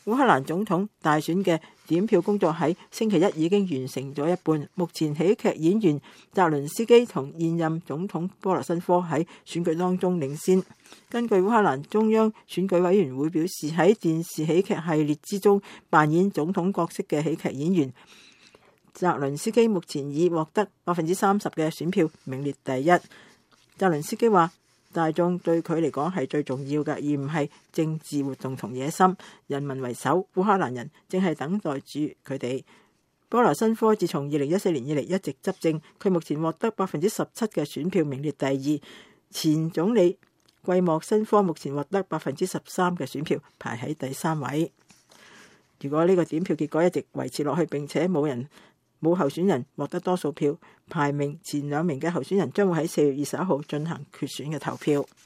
烏克蘭總統大選嘅點票工作喺星期一已經完成咗一半。目前喜劇演員澤倫斯基同現任總統波羅申科喺選舉當中領先。根據烏克蘭中央選舉委員會表示，喺電視喜劇系列之中扮演總統角色嘅喜劇演員澤倫斯基目前已獲得30%嘅選票，名列第一。澤倫斯基話：大眾對佢嚟講係最重要嘅，而唔係政治活動同野心。人民為首，烏克蘭人正係等待住佢哋。波羅申科自從2014年以嚟一直執政，佢目前獲得17%嘅選票，名列第二。前總理季莫申科目前獲得13%嘅選票，排喺第3位。如果呢個點票結果一直維持落去，並且冇候選人獲得多數票，排名前2名嘅候選人將會喺4月21號進行決選嘅投票。